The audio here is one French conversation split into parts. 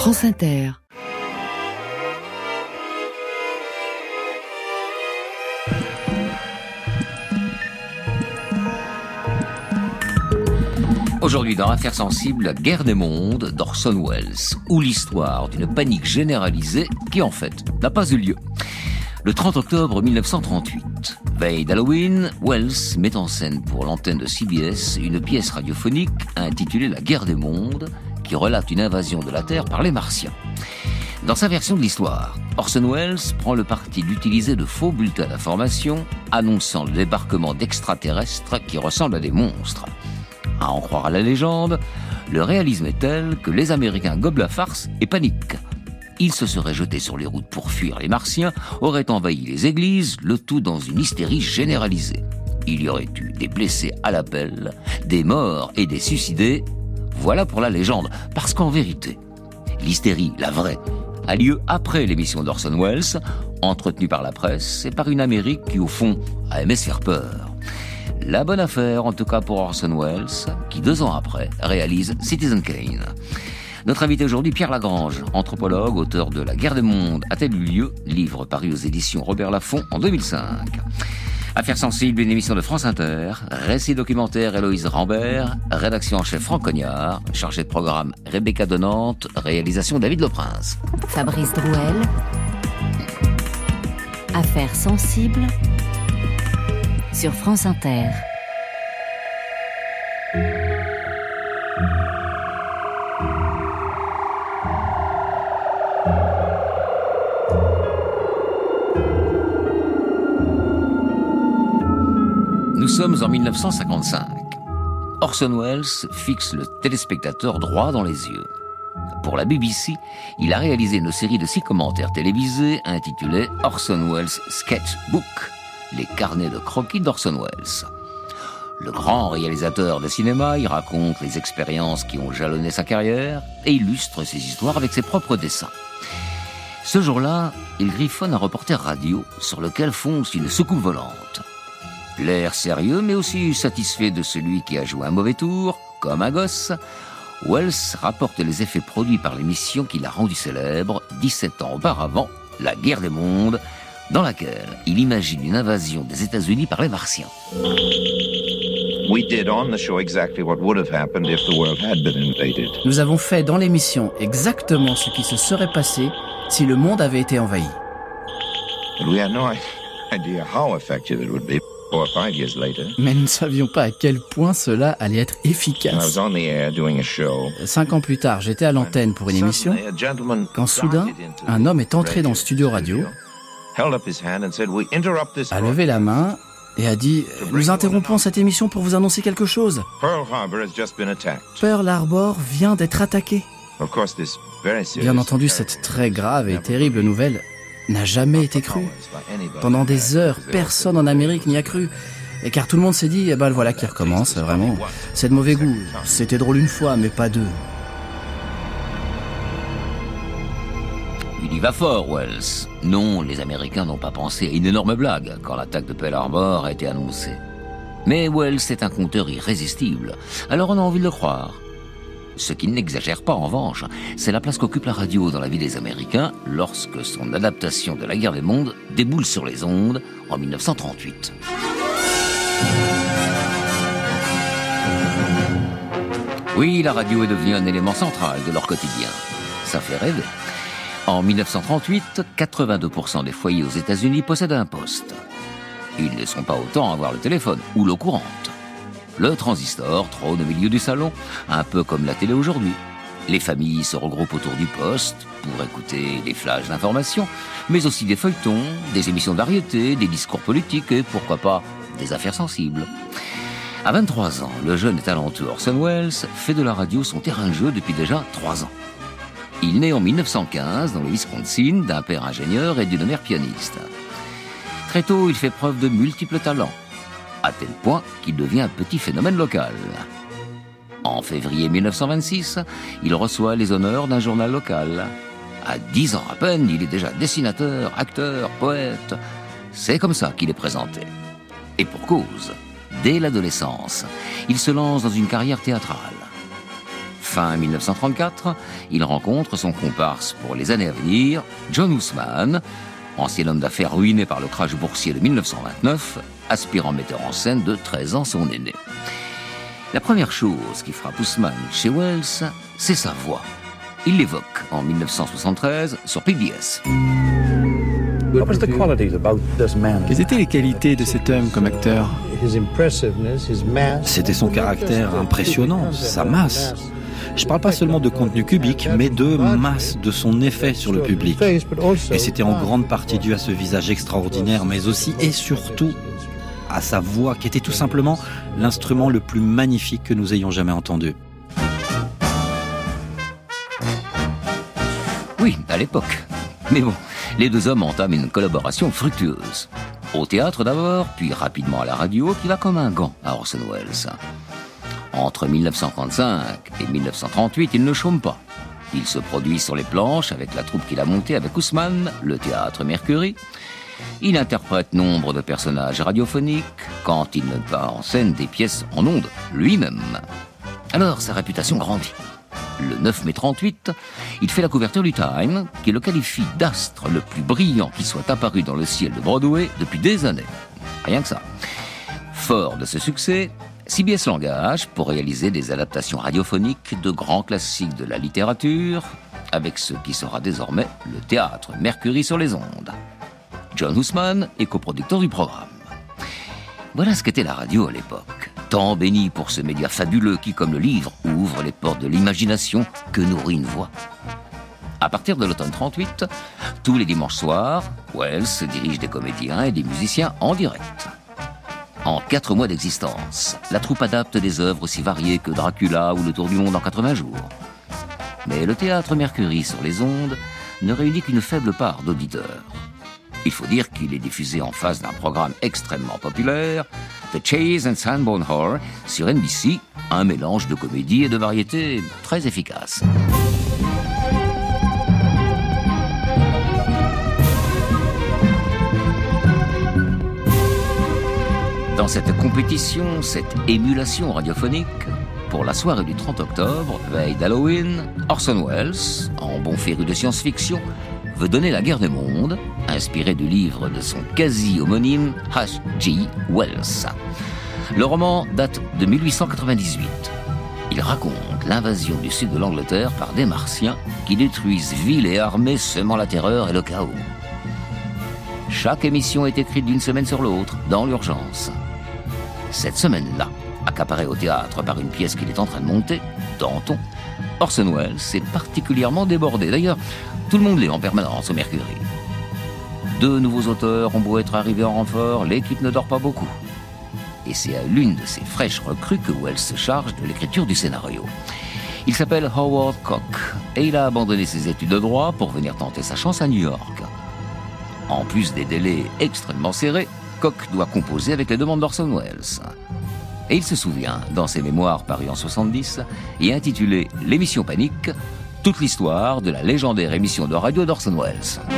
France Inter. Aujourd'hui, dans Affaires sensibles, la guerre des mondes d'Orson Welles, ou l'histoire d'une panique généralisée qui, en fait, n'a pas eu lieu. Le 30 octobre 1938, veille d'Halloween, Welles met en scène pour l'antenne de CBS une pièce radiophonique intitulée La guerre des mondes, qui relate une invasion de la Terre par les Martiens. Dans sa version de l'histoire, Orson Welles prend le parti d'utiliser de faux bulletins d'information annonçant le débarquement d'extraterrestres qui ressemblent à des monstres. À en croire à la légende, le réalisme est tel que les Américains gobent la farce et paniquent. Ils se seraient jetés sur les routes pour fuir les Martiens, auraient envahi les églises, le tout dans une hystérie généralisée. Il y aurait eu des blessés à l'appel, des morts et des suicidés. Voilà pour la légende, parce qu'en vérité, l'hystérie, la vraie, a lieu après l'émission d'Orson Welles, entretenue par la presse et par une Amérique qui, au fond, a aimé se faire peur. La bonne affaire, en tout cas pour Orson Welles, qui 2 ans après réalise Citizen Kane. Notre invité aujourd'hui, Pierre Lagrange, anthropologue, auteur de La guerre des mondes a-t-elle eu lieu, livre paru aux éditions Robert Laffont en 2005. Affaires sensibles, une émission de France Inter, récit documentaire Héloïse Rambert, rédaction en chef Franck Cognard, chargé de programme Rebecca Donante, réalisation David Leprince. Fabrice Drouel. Affaires sensibles sur France Inter. Nous sommes en 1955. Orson Welles fixe le téléspectateur droit dans les yeux. Pour la BBC, il a réalisé une série de 6 commentaires télévisés intitulés Orson Welles Sketchbook, les carnets de croquis d'Orson Welles. Le grand réalisateur de cinéma y raconte les expériences qui ont jalonné sa carrière et illustre ses histoires avec ses propres dessins. Ce jour-là, il griffonne un reporter radio sur lequel fonce une soucoupe volante. L'air sérieux, mais aussi satisfait de celui qui a joué un mauvais tour, comme un gosse, Welles rapporte les effets produits par l'émission qui l'a rendu célèbre 17 ans auparavant, La guerre des mondes, dans laquelle il imagine une invasion des États-Unis par les Martiens. Nous avons fait dans l'émission exactement ce qui se serait passé si le monde avait été envahi. Mais nous ne savions pas à quel point cela allait être efficace. 5 ans plus tard, j'étais à l'antenne pour une émission, quand soudain, un homme est entré dans le studio radio, a levé la main et a dit « Nous interrompons cette émission pour vous annoncer quelque chose. Pearl Harbor vient d'être attaqué. » Bien entendu, cette très grave et terrible nouvelle n'a jamais été crue. Pendant des heures, personne en Amérique n'y a cru. Et car tout le monde s'est dit, le voilà qui recommence, vraiment. C'est de mauvais goût. C'était drôle une fois, mais pas 2. Il y va fort, Welles. Non, les Américains n'ont pas pensé à une énorme blague quand l'attaque de Pearl Harbor a été annoncée. Mais Welles est un conteur irrésistible, alors on a envie de le croire. Ce qui n'exagère pas, en revanche, c'est la place qu'occupe la radio dans la vie des Américains lorsque son adaptation de La guerre des mondes déboule sur les ondes en 1938. Oui, la radio est devenue un élément central de leur quotidien. Ça fait rêver. En 1938, 82% des foyers aux États-Unis possèdent un poste. Ils ne sont pas autant à avoir le téléphone ou l'eau courante. Le transistor trône au milieu du salon, un peu comme la télé aujourd'hui. Les familles se regroupent autour du poste pour écouter des flashs d'informations, mais aussi des feuilletons, des émissions de variété, des discours politiques et, pourquoi pas, des affaires sensibles. À 23 ans, le jeune et talentueux Orson Welles fait de la radio son terrain de jeu depuis déjà 3 ans. Il naît en 1915 dans le Wisconsin d'un père ingénieur et d'une mère pianiste. Très tôt, il fait preuve de multiples talents, à tel point qu'il devient un petit phénomène local. En février 1926, il reçoit les honneurs d'un journal local. À 10 ans à peine, il est déjà dessinateur, acteur, poète. C'est comme ça qu'il est présenté. Et pour cause, dès l'adolescence, il se lance dans une carrière théâtrale. Fin 1934, il rencontre son comparse pour les années à venir, John Husman, ancien homme d'affaires ruiné par le crash boursier de 1929, aspirant metteur en scène de 13 ans son aîné. La première chose qui frappe Husman chez Welles, c'est sa voix. Il l'évoque en 1973 sur PBS. Quelles étaient les qualités de cet homme comme acteur ? C'était son caractère impressionnant, sa masse. Je ne parle pas seulement de contenu cubique, mais de masse, de son effet sur le public. Et c'était en grande partie dû à ce visage extraordinaire, mais aussi et surtout à sa voix, qui était tout simplement l'instrument le plus magnifique que nous ayons jamais entendu. Oui, à l'époque. Mais bon, les deux hommes entament une collaboration fructueuse. Au théâtre d'abord, puis rapidement à la radio, qui va comme un gant à Orson Welles. Entre 1935 et 1938, il ne chôme pas. Il se produit sur les planches avec la troupe qu'il a montée avec Husman, le théâtre Mercury. Il interprète nombre de personnages radiophoniques quand il met en scène des pièces en ondes lui-même. Alors, sa réputation grandit. Le 9 mai 38, il fait la couverture du Time, qui le qualifie d'astre le plus brillant qui soit apparu dans le ciel de Broadway depuis des années. Rien que ça. Fort de ce succès, CBS l'engage pour réaliser des adaptations radiophoniques de grands classiques de la littérature, avec ce qui sera désormais le théâtre Mercury sur les ondes. John Husman est coproducteur du programme. Voilà ce qu'était la radio à l'époque. Temps béni pour ce média fabuleux qui, comme le livre, ouvre les portes de l'imagination que nourrit une voix. À partir de l'automne 38, tous les dimanches soirs, Welles dirige des comédiens et des musiciens en direct. En 4 mois d'existence, la troupe adapte des œuvres aussi variées que Dracula ou Le Tour du Monde en 80 jours. Mais le théâtre Mercury sur les ondes ne réunit qu'une faible part d'auditeurs. Il faut dire qu'il est diffusé en face d'un programme extrêmement populaire, The Chase and Sanborn Horror, sur NBC, un mélange de comédie et de variété très efficace. Dans cette compétition, cette émulation radiophonique, pour la soirée du 30 octobre, veille d'Halloween, Orson Welles, en bon féru de science-fiction, veut donner la guerre des mondes, inspiré du livre de son quasi-homonyme H.G. Wells. Le roman date de 1898. Il raconte l'invasion du sud de l'Angleterre par des Martiens qui détruisent villes et armées, semant la terreur et le chaos. Chaque émission est écrite d'une semaine sur l'autre, dans l'urgence. Cette semaine-là, accaparé au théâtre par une pièce qu'il est en train de monter, Danton, Orson Welles est particulièrement débordé. D'ailleurs, tout le monde l'est en permanence au Mercury. 2 nouveaux auteurs ont beau être arrivés en renfort, l'équipe ne dort pas beaucoup. Et c'est à l'une de ces fraîches recrues que Welles se charge de l'écriture du scénario. Il s'appelle Howard Koch et il a abandonné ses études de droit pour venir tenter sa chance à New York. En plus des délais extrêmement serrés, Koch doit composer avec les demandes d'Orson Welles. Et il se souvient, dans ses mémoires parus en 70 et intitulées « L'émission Panique », toute l'histoire de la légendaire émission de radio d'Orson Welles.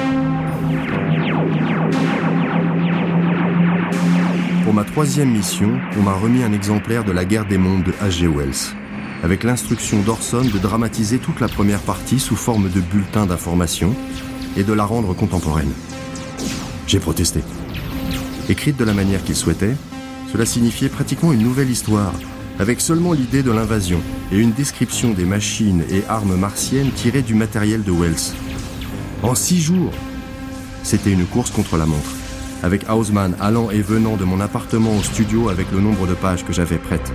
Pour ma 3e mission, on m'a remis un exemplaire de La guerre des mondes de H.G. Wells, avec l'instruction d'Orson de dramatiser toute la première partie sous forme de bulletin d'information et de la rendre contemporaine. J'ai protesté. Écrite de la manière qu'il souhaitait, cela signifiait pratiquement une nouvelle histoire, avec seulement l'idée de l'invasion et une description des machines et armes martiennes tirées du matériel de Wells. En 6 jours, c'était une course contre la montre, avec Houseman allant et venant de mon appartement au studio avec le nombre de pages que j'avais prêtes.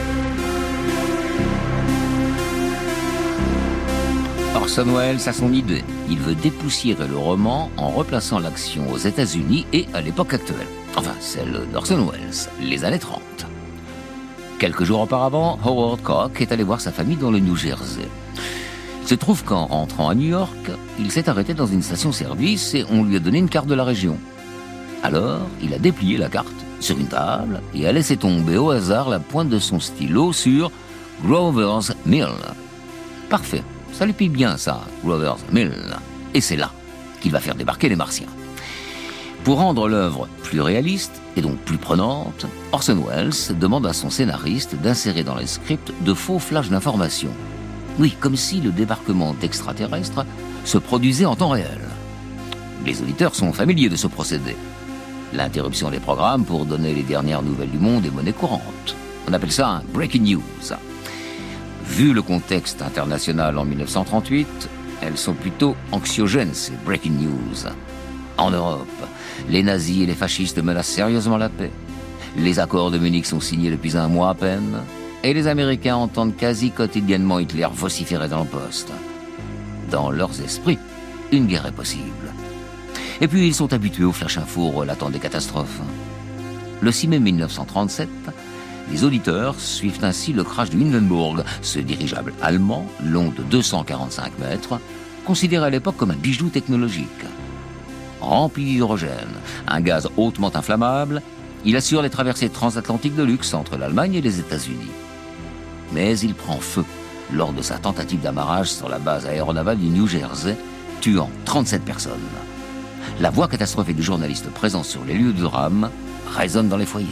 Orson Welles a son idée. Il veut dépoussiérer le roman en replaçant l'action aux États-Unis et à l'époque actuelle. Enfin, celle d'Orson Welles, les années 30. Quelques jours auparavant, Howard Koch est allé voir sa famille dans le New Jersey. Il se trouve qu'en rentrant à New York, il s'est arrêté dans une station-service et on lui a donné une carte de la région. Alors, il a déplié la carte sur une table et a laissé tomber au hasard la pointe de son stylo sur Grover's Mill. Parfait, ça lui pique bien ça, Grover's Mill. Et c'est là qu'il va faire débarquer les Martiens. Pour rendre l'œuvre plus réaliste et donc plus prenante, Orson Welles demande à son scénariste d'insérer dans les scripts de faux flashs d'informations. Oui, comme si le débarquement d'extraterrestres se produisait en temps réel. Les auditeurs sont familiers de ce procédé. L'interruption des programmes pour donner les dernières nouvelles du monde est monnaie courante. On appelle ça un breaking news. Vu le contexte international en 1938, elles sont plutôt anxiogènes, ces breaking news. En Europe, les nazis et les fascistes menacent sérieusement la paix. Les accords de Munich sont signés depuis un mois à peine, et les Américains entendent quasi quotidiennement Hitler vociférer dans le poste. Dans leurs esprits, une guerre est possible. Et puis ils sont habitués aux flash infos relatant des catastrophes. Le 6 mai 1937, les auditeurs suivent ainsi le crash du Hindenburg, ce dirigeable allemand, long de 245 mètres, considéré à l'époque comme un bijou technologique. Rempli d'hydrogène, un gaz hautement inflammable, il assure les traversées transatlantiques de luxe entre l'Allemagne et les États-Unis. Mais il prend feu lors de sa tentative d'amarrage sur la base aéronavale du New Jersey, tuant 37 personnes. La voix catastrophée du journaliste présent sur les lieux du drame résonne dans les foyers.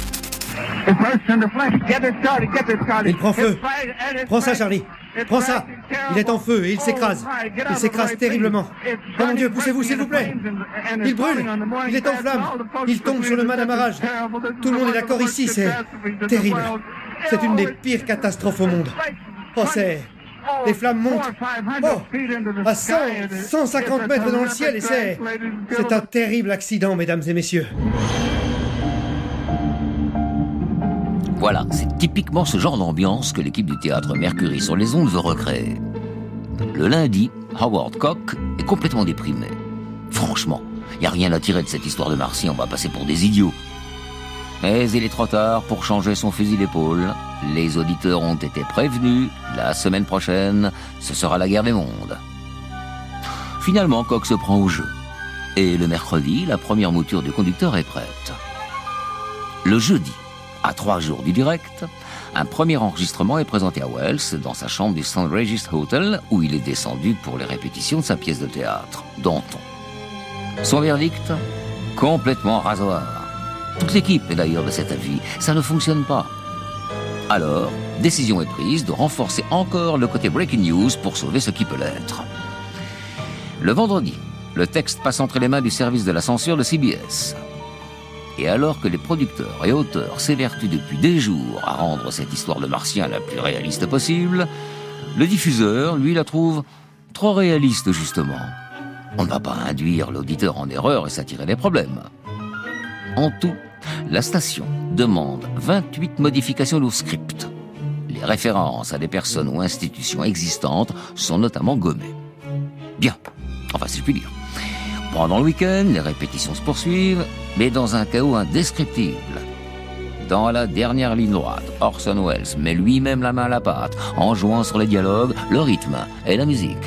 Il prend feu. Prends ça, Charlie. Prends ça. Il est en feu et il s'écrase. Il s'écrase terriblement. Oh mon Dieu, poussez-vous, s'il vous plaît. Il brûle. Il est en flammes. Il tombe sur le mât d'amarrage. Tout le monde est d'accord ici, c'est terrible. C'est une des pires catastrophes au monde. Oh, les flammes montent. Oh, à 150 mètres dans le ciel et c'est un terrible accident, mesdames et messieurs. Voilà, c'est typiquement ce genre d'ambiance que l'équipe du théâtre Mercury sur les ondes veut recréer. Le lundi, Howard Koch est complètement déprimé. Franchement, il n'y a rien à tirer de cette histoire de Martien, on va passer pour des idiots. Mais il est trop tard pour changer son fusil d'épaule. Les auditeurs ont été prévenus, la semaine prochaine, ce sera la guerre des mondes. Finalement, Koch se prend au jeu. Et le mercredi, la première mouture du conducteur est prête. Le jeudi, à 3 jours du direct, un premier enregistrement est présenté à Wells dans sa chambre du St. Regis Hotel où il est descendu pour les répétitions de sa pièce de théâtre, Danton. Son verdict ? Complètement rasoir. Toute l'équipe est d'ailleurs de cet avis, ça ne fonctionne pas. Alors, décision est prise de renforcer encore le côté breaking news pour sauver ce qui peut l'être. Le vendredi, le texte passe entre les mains du service de la censure de CBS. Et alors que les producteurs et auteurs s'évertuent depuis des jours à rendre cette histoire de Martien la plus réaliste possible, le diffuseur, lui, la trouve trop réaliste, justement. On ne va pas induire l'auditeur en erreur et s'attirer des problèmes. En tout, la station demande 28 modifications au script. Les références à des personnes ou institutions existantes sont notamment gommées. Bien, enfin si je puis dire. Pendant le week-end, les répétitions se poursuivent, mais dans un chaos indescriptible. Dans la dernière ligne droite, Orson Welles met lui-même la main à la pâte, en jouant sur les dialogues, le rythme et la musique.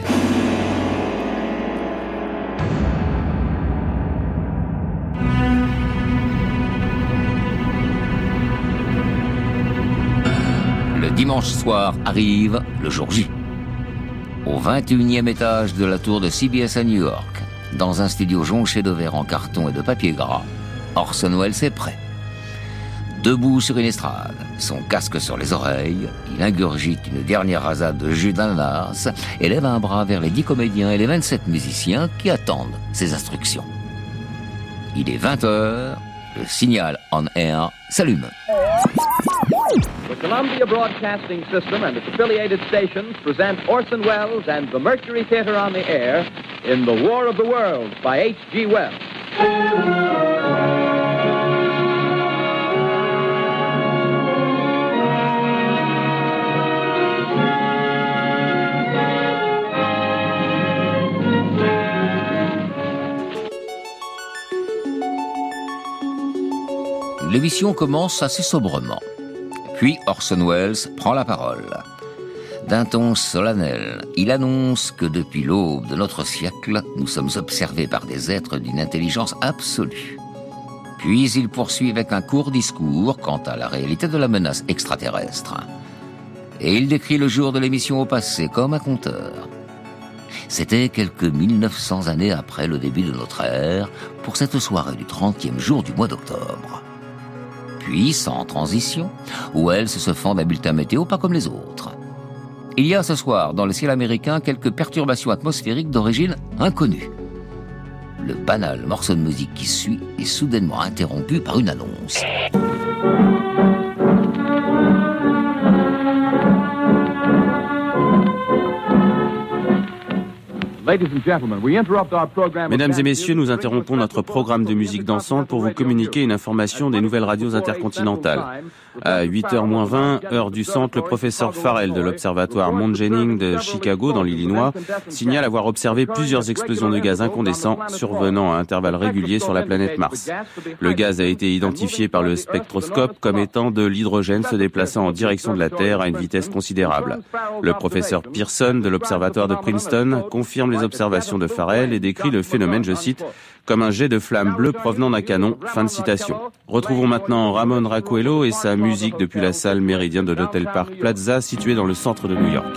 Le dimanche soir arrive le jour J. Au 21e étage de la tour de CBS à New York, dans un studio jonché de verre en carton et de papier gras, Orson Welles est prêt. Debout sur une estrade, son casque sur les oreilles, il ingurgite une dernière rasade de jus d'ananas et lève un bras vers les 10 comédiens et les 27 musiciens qui attendent ses instructions. Il est 20h, le signal on air s'allume. The Columbia Broadcasting System and its affiliated stations present Orson Welles and the Mercury Theater on the Air in The War of the Worlds by H.G. Wells. L'émission commence assez sobrement. Puis Orson Welles prend la parole. D'un ton solennel, il annonce que depuis l'aube de notre siècle, nous sommes observés par des êtres d'une intelligence absolue. Puis il poursuit avec un court discours quant à la réalité de la menace extraterrestre. Et il décrit le jour de l'émission au passé comme un conteur. C'était quelques 1900 années après le début de notre ère, pour cette soirée du 30e jour du mois d'octobre. Puis, sans transition, Wells se fend d'un bulletin météo pas comme les autres. Il y a ce soir, dans le ciel américain, quelques perturbations atmosphériques d'origine inconnue. Le banal morceau de musique qui suit est soudainement interrompu par une annonce. Mesdames et messieurs, nous interrompons notre programme de musique dansante pour vous communiquer une information des nouvelles radios intercontinentales. À 8h-20, heure du centre, le professeur Farrell de l'observatoire Mount Jennings de Chicago, dans l'Illinois, signale avoir observé plusieurs explosions de gaz incandescents survenant à intervalles réguliers sur la planète Mars. Le gaz a été identifié par le spectroscope comme étant de l'hydrogène se déplaçant en direction de la Terre à une vitesse considérable. Le professeur Pearson de l'observatoire de Princeton confirme les observations de Farrell et décrit le phénomène, je cite, comme un jet de flammes bleues provenant d'un canon. Fin de citation. Retrouvons maintenant Ramon Raquello et sa musique depuis la salle Méridien de l'Hôtel Park Plaza, située dans le centre de New York.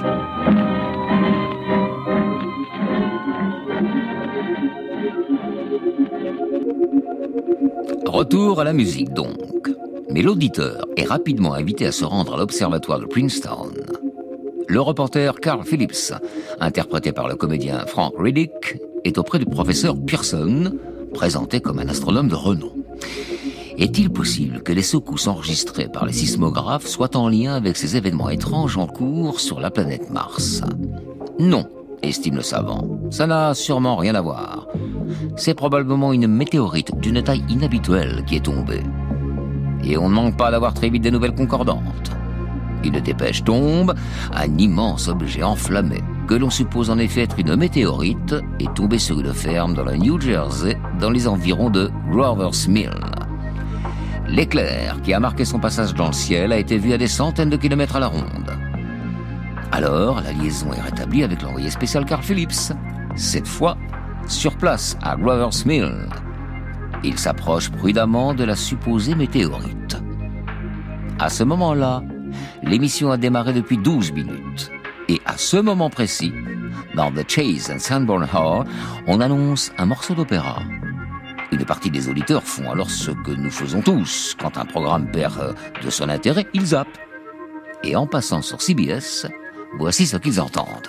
Retour à la musique donc. Mais l'auditeur est rapidement invité à se rendre à l'observatoire de Princeton. Le reporter Carl Phillips, interprété par le comédien Frank Riddick, est auprès du professeur Pearson, présenté comme un astronome de renom. Est-il possible que les secousses enregistrées par les sismographes soient en lien avec ces événements étranges en cours sur la planète Mars ? Non, estime le savant. Ça n'a sûrement rien à voir. C'est probablement une météorite d'une taille inhabituelle qui est tombée. Et on ne manque pas d'avoir très vite des nouvelles concordantes. Une dépêche tombe, un immense objet enflammé, que l'on suppose en effet être une météorite, est tombé sur une ferme dans le New Jersey, dans les environs de Grover's Mill. L'éclair qui a marqué son passage dans le ciel a été vu à des centaines de kilomètres à la ronde. Alors, la liaison est rétablie avec l'envoyé spécial Carl Phillips. Cette fois, sur place, à Grover's Mill. Il s'approche prudemment de la supposée météorite. À ce moment-là, l'émission a démarré depuis 12 minutes. Et à ce moment précis, dans The Chase and Sanborn Hall, on annonce un morceau d'opéra. Une partie des auditeurs font alors ce que nous faisons tous. Quand un programme perd de son intérêt, ils zappent. Et en passant sur CBS, voici ce qu'ils entendent.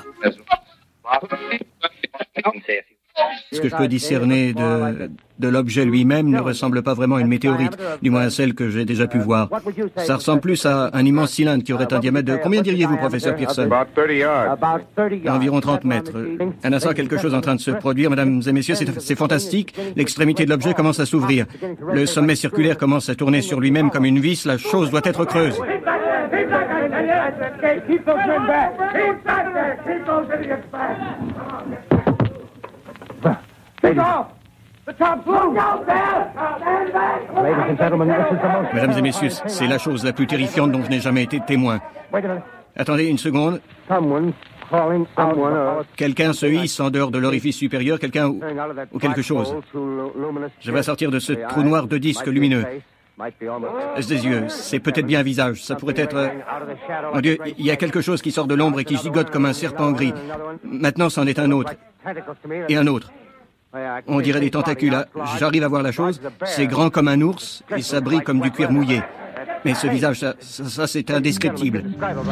Ce que je peux discerner de l'objet lui-même ne ressemble pas vraiment à une météorite, du moins à celle que j'ai déjà pu voir. Ça ressemble plus à un immense cylindre qui aurait un diamètre de... Combien diriez-vous, professeur Pearson ? Environ 30 mètres. Un instant, quelque chose est en train de se produire, mesdames et messieurs, c'est fantastique. L'extrémité de l'objet commence à s'ouvrir. Le sommet circulaire commence à tourner sur lui-même comme une vis. La chose doit être creuse. Mesdames et messieurs, c'est la chose la plus terrifiante dont je n'ai jamais été témoin. Attendez une seconde. Quelqu'un se hisse en dehors de l'orifice supérieur, quelqu'un ou quelque chose. Je vais sortir de ce trou noir de disques lumineux. Est-ce des yeux? C'est peut-être bien un visage. Ça pourrait être... Mon Dieu, il y a quelque chose qui sort de l'ombre et qui gigote comme un serpent gris. Maintenant, c'en est un autre. Et un autre. On dirait des tentacules. J'arrive à voir la chose. C'est grand comme un ours et ça brille comme du cuir mouillé. Mais ce visage, ça c'est indescriptible.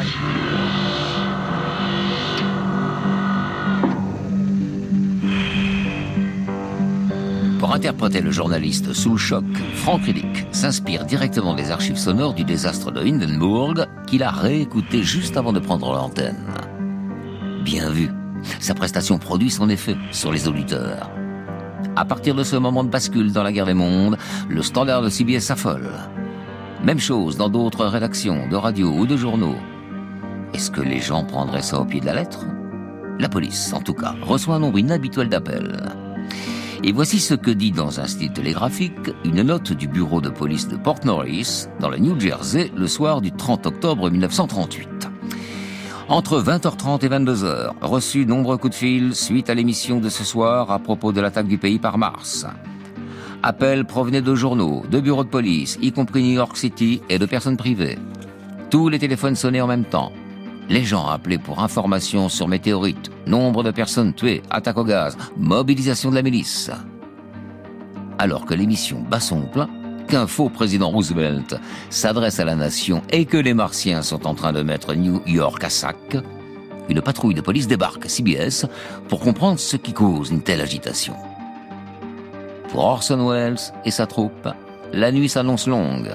Pour interpréter le journaliste sous le choc, Frank Riddick s'inspire directement des archives sonores du désastre de Hindenburg qu'il a réécouté juste avant de prendre l'antenne. Bien vu, sa prestation produit son effet sur les auditeurs. À partir de ce moment de bascule dans la guerre des mondes, le standard de CBS s'affole. Même chose dans d'autres rédactions de radio ou de journaux. Est-ce que les gens prendraient ça au pied de la lettre ? La police, en tout cas, reçoit un nombre inhabituel d'appels. Et voici ce que dit dans un style télégraphique une note du bureau de police de Port Norris, dans le New Jersey, le soir du 30 octobre 1938. Entre 20h30 et 22h, reçu nombreux coups de fil suite à l'émission de ce soir à propos de l'attaque du pays par Mars. Appels provenaient de journaux, de bureaux de police, y compris New York City, et de personnes privées. Tous les téléphones sonnaient en même temps. Les gens appelaient pour informations sur météorites, nombre de personnes tuées, attaque au gaz, mobilisation de la milice. Alors que l'émission bat son plein, qu'un faux président Roosevelt s'adresse à la nation et que les Martiens sont en train de mettre New York à sac, une patrouille de police débarque à CBS pour comprendre ce qui cause une telle agitation. Pour Orson Welles et sa troupe, la nuit s'annonce longue.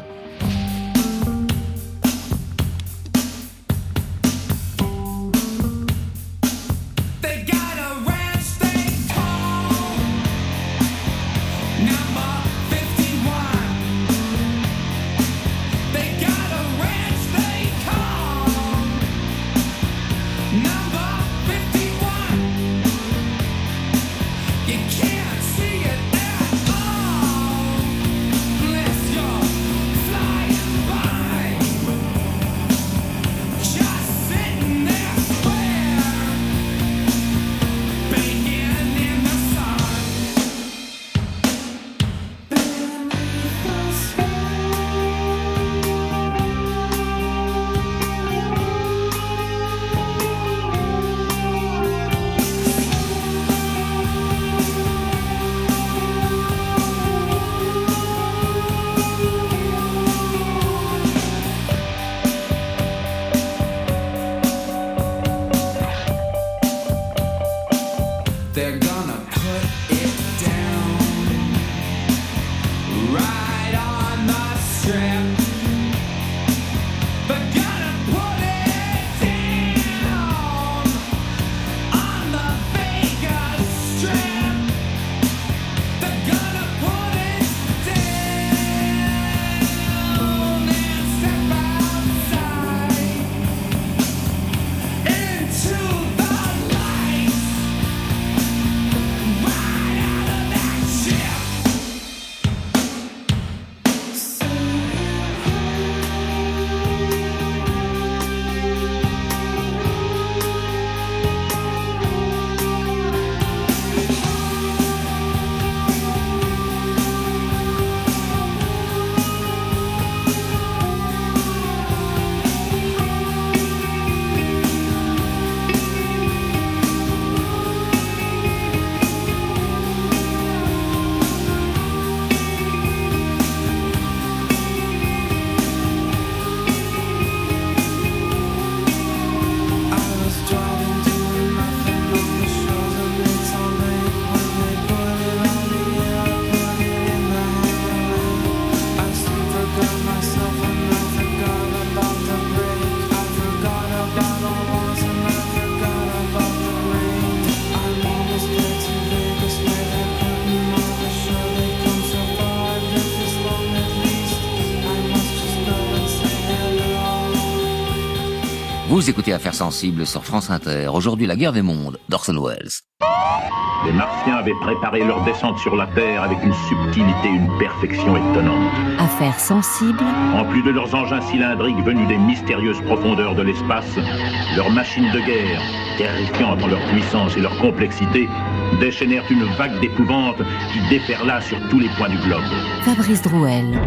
Vous écoutez Affaires sensibles sur France Inter. Aujourd'hui, la guerre des mondes d'Orson Welles. Les Martiens avaient préparé leur descente sur la Terre avec une subtilité, une perfection étonnante. Affaires sensibles. En plus de leurs engins cylindriques venus des mystérieuses profondeurs de l'espace, leurs machines de guerre, terrifiantes en leur puissance et leur complexité, déchaînèrent une vague d'épouvante qui déferla sur tous les points du globe. Fabrice Drouel.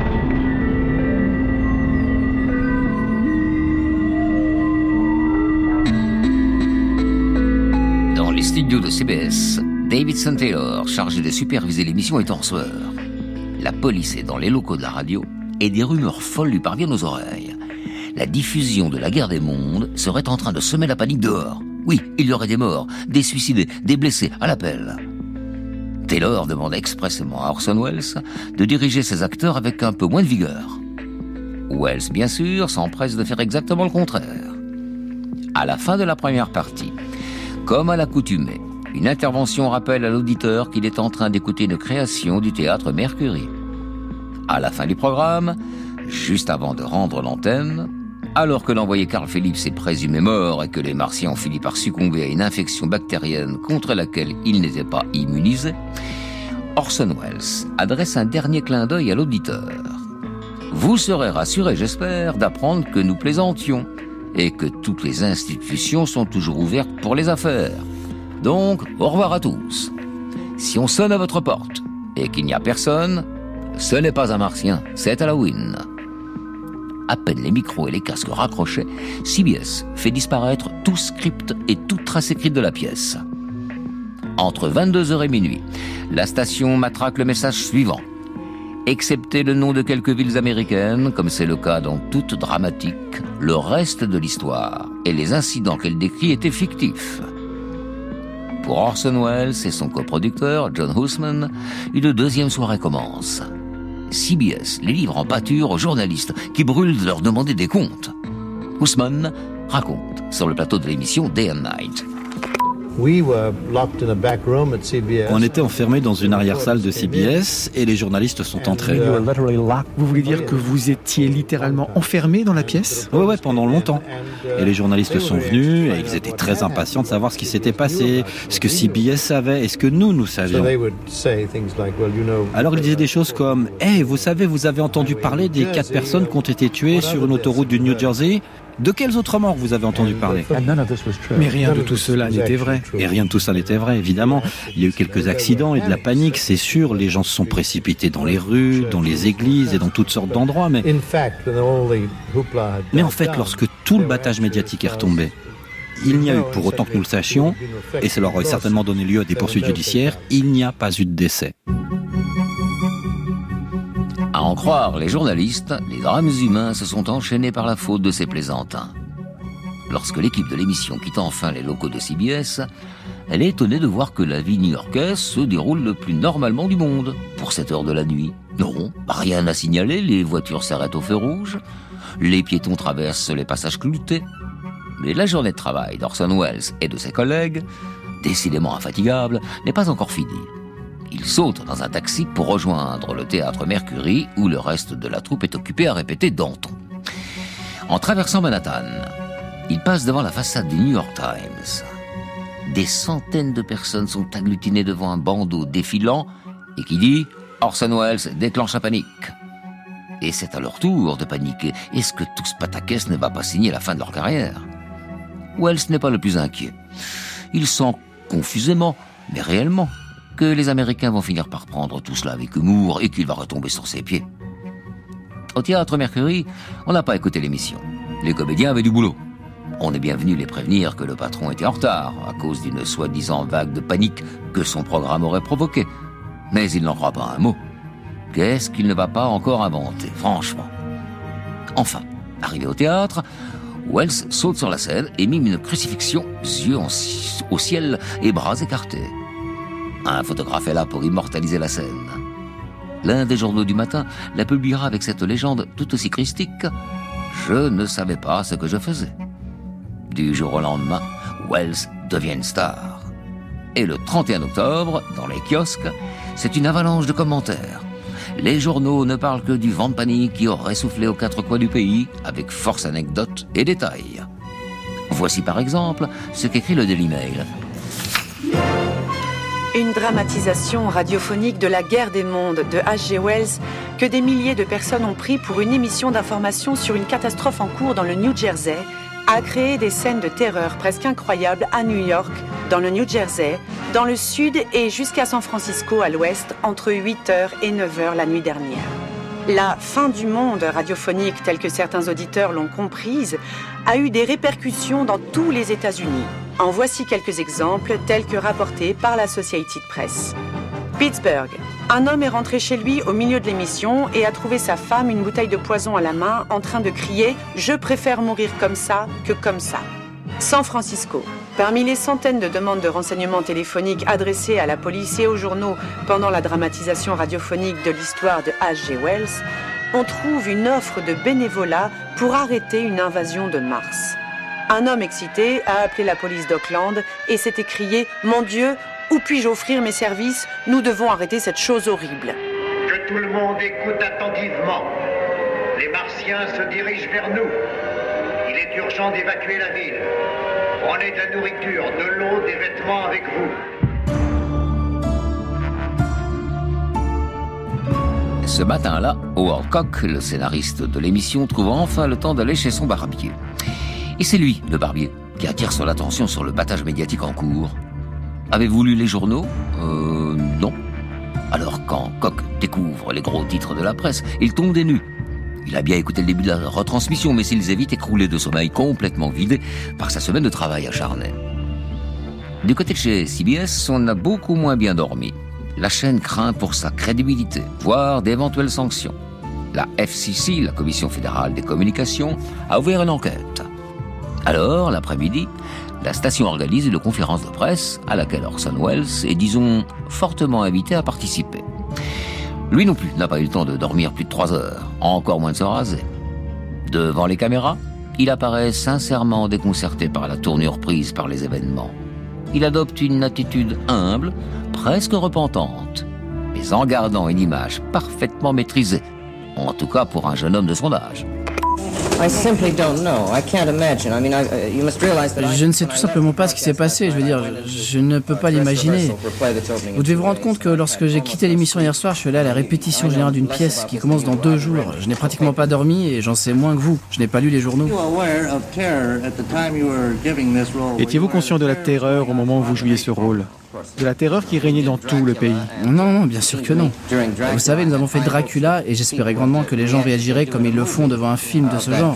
Les studios de CBS, Davidson Taylor, chargé de superviser l'émission, est en sueur. La police est dans les locaux de la radio et des rumeurs folles lui parviennent aux oreilles. La diffusion de la guerre des mondes serait en train de semer la panique dehors. Oui, il y aurait des morts, des suicidés, des blessés à l'appel. Taylor demande expressément à Orson Welles de diriger ses acteurs avec un peu moins de vigueur. Welles, bien sûr, s'empresse de faire exactement le contraire. À la fin de la première partie, comme à l'accoutumée, une intervention rappelle à l'auditeur qu'il est en train d'écouter une création du théâtre Mercury. À la fin du programme, juste avant de rendre l'antenne, alors que l'envoyé Carl Phillips est présumé mort et que les Martiens ont fini par succomber à une infection bactérienne contre laquelle ils n'étaient pas immunisés, Orson Welles adresse un dernier clin d'œil à l'auditeur. Vous serez rassuré, j'espère, d'apprendre que nous plaisantions et que toutes les institutions sont toujours ouvertes pour les affaires. Donc, au revoir à tous. Si on sonne à votre porte et qu'il n'y a personne, ce n'est pas un martien, c'est Halloween. À peine les micros et les casques raccrochés, CBS fait disparaître tout script et toute trace écrite de la pièce. Entre 22h et minuit, la station matraque le message suivant. Excepté le nom de quelques villes américaines, comme c'est le cas dans toute dramatique, le reste de l'histoire et les incidents qu'elle décrit étaient fictifs. Pour Orson Welles et son coproducteur, John Husman, une deuxième soirée commence. CBS les livre en pâture aux journalistes qui brûlent de leur demander des comptes. Husman raconte sur le plateau de l'émission Day and Night. On était enfermés dans une arrière-salle de CBS et les journalistes sont entrés. Vous voulez dire que vous étiez littéralement enfermés dans la pièce ? Oui, pendant longtemps. Et les journalistes sont venus et ils étaient très impatients de savoir ce qui s'était passé, ce que CBS savait et ce que nous savions. Alors ils disaient des choses comme « Hey, vous savez, vous avez entendu parler des 4 personnes qui ont été tuées sur une autoroute du New Jersey ? De quels autres morts vous avez entendu parler ?» Mais rien de tout cela n'était vrai. Et rien de tout ça n'était vrai, évidemment. Il y a eu quelques accidents et de la panique, c'est sûr. Les gens se sont précipités dans les rues, dans les églises et dans toutes sortes d'endroits. Mais en fait, lorsque tout le battage médiatique est retombé, il n'y a eu, pour autant que nous le sachions, et cela aurait certainement donné lieu à des poursuites judiciaires, il n'y a pas eu de décès. À en croire les journalistes, les drames humains se sont enchaînés par la faute de ces plaisantins. Lorsque l'équipe de l'émission quitte enfin les locaux de CBS, elle est étonnée de voir que la vie new-yorkaise se déroule le plus normalement du monde pour cette heure de la nuit. Non, rien à signaler, les voitures s'arrêtent au feu rouge, les piétons traversent les passages cloutés. Mais la journée de travail d'Orson Welles et de ses collègues, décidément infatigables, n'est pas encore finie. Ils sautent dans un taxi pour rejoindre le théâtre Mercury où le reste de la troupe est occupé à répéter Danton. En traversant Manhattan, ils passent devant la façade du New York Times. Des centaines de personnes sont agglutinées devant un bandeau défilant et qui dit « Orson Welles déclenche la panique ». Et c'est à leur tour de paniquer. Est-ce que tout ce pataquès ne va pas signer la fin de leur carrière ? Welles n'est pas le plus inquiet. Il sent confusément, mais réellement, que les Américains vont finir par prendre tout cela avec humour et qu'il va retomber sur ses pieds. Au théâtre Mercury, on n'a pas écouté l'émission. Les comédiens avaient du boulot. On est bien venu les prévenir que le patron était en retard à cause d'une soi-disant vague de panique que son programme aurait provoquée. Mais il n'en croit pas un mot. Qu'est-ce qu'il ne va pas encore inventer, franchement ? Enfin, arrivé au théâtre, Welles saute sur la scène et mime une crucifixion, yeux au ciel et bras écartés. Un photographe est là pour immortaliser la scène. L'un des journaux du matin la publiera avec cette légende tout aussi christique. « Je ne savais pas ce que je faisais ». Du jour au lendemain, Welles devient une star. Et le 31 octobre, dans les kiosques, c'est une avalanche de commentaires. Les journaux ne parlent que du vent de panique qui aurait soufflé aux 4 coins du pays, avec force anecdotes et détails. Voici par exemple ce qu'écrit le Daily Mail. Une dramatisation radiophonique de la guerre des mondes de H.G. Wells que des milliers de personnes ont pris pour une émission d'information sur une catastrophe en cours dans le New Jersey a créé des scènes de terreur presque incroyables à New York, dans le New Jersey, dans le sud et jusqu'à San Francisco à l'ouest entre 8h et 9h la nuit dernière. La fin du monde radiophonique, telle que certains auditeurs l'ont comprise, a eu des répercussions dans tous les États-Unis. En voici quelques exemples tels que rapportés par la Associated Press. Pittsburgh. Un homme est rentré chez lui au milieu de l'émission et a trouvé sa femme une bouteille de poison à la main en train de crier « Je préfère mourir comme ça que comme ça ». San Francisco. Parmi les centaines de demandes de renseignements téléphoniques adressées à la police et aux journaux pendant la dramatisation radiophonique de l'histoire de H.G. Wells, on trouve une offre de bénévolat pour arrêter une invasion de Mars. Un homme excité a appelé la police d'Oakland et s'est écrié « Mon Dieu, où puis-je offrir mes services ? Nous devons arrêter cette chose horrible. » Que tout le monde écoute attentivement. Les Martiens se dirigent vers nous. Il est urgent d'évacuer la ville. Prenez de la nourriture, de l'eau, des vêtements avec vous. Ce matin-là, Howard Koch, le scénariste de l'émission, trouve enfin le temps d'aller chez son barbier. Et c'est lui, le barbier, qui attire son attention sur le battage médiatique en cours. Avez-vous lu les journaux ? Non. Alors quand Koch découvre les gros titres de la presse, il tombe des nues. Il a bien écouté le début de la retransmission, mais il s'est vite écroulé de sommeil, complètement vidé par sa semaine de travail acharné. Du côté de chez CBS, on a beaucoup moins bien dormi. la chaîne craint pour sa crédibilité, voire d'éventuelles sanctions. La FCC, la Commission fédérale des communications, a ouvert une enquête. Alors, l'après-midi, la station organise une conférence de presse à laquelle Orson Welles est, disons, fortement invité à participer. Lui non plus n'a pas eu le temps de dormir plus de 3 heures, encore moins de se raser. Devant les caméras, il apparaît sincèrement déconcerté par la tournure prise par les événements. Il adopte une attitude humble, presque repentante, mais en gardant une image parfaitement maîtrisée, en tout cas pour un jeune homme de son âge. Je ne sais tout simplement pas ce qui s'est passé. Je veux dire, je ne peux pas l'imaginer. Vous devez vous rendre compte que lorsque j'ai quitté l'émission hier soir, je suis allé à la répétition générale d'une pièce qui commence dans 2 jours. Je n'ai pratiquement pas dormi et j'en sais moins que vous. Je n'ai pas lu les journaux. Étiez-vous conscient de la terreur au moment où vous jouiez ce rôle ? De la terreur qui régnait dans tout le pays? Non, bien sûr que non. Vous savez, nous avons fait Dracula et j'espérais grandement que les gens réagiraient comme ils le font devant un film de ce genre.